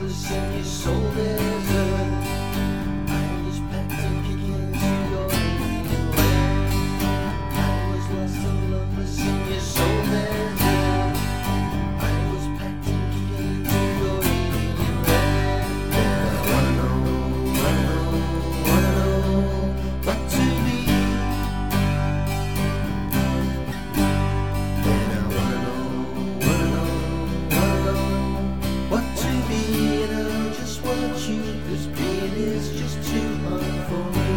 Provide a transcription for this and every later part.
helpless in your soul desert. I was packed and kicking to your alien land. I was lost and loveless in your soul desert. I was packed and kicking to your alien land. And I wanna know what to be. And I wanna know what to be. And I just want you, 'cause being is just too hard for me.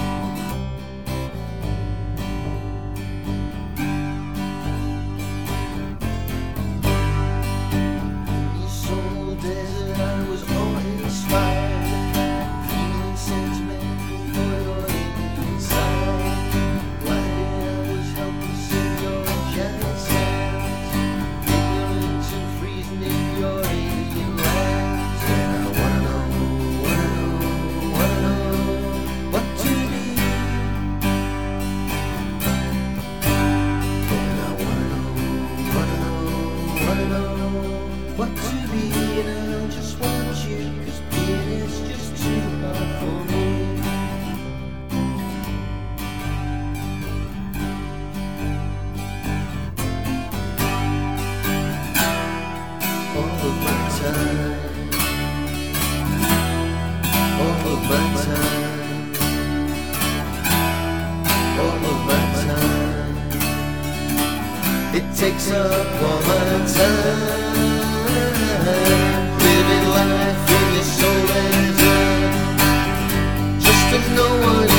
In your soul desert I was awe-inspired, feeling sentimental for your alien side. Blinded I was helpless in your giant sands, ignorant and freezing in your alien lands. And I wanna know what to be. And I wanna know what to be. And I just want you, 'cause being is just too hard for me. All of my time, all of my time, all of my time. It takes up all my time, living life in your soul desert, just to know what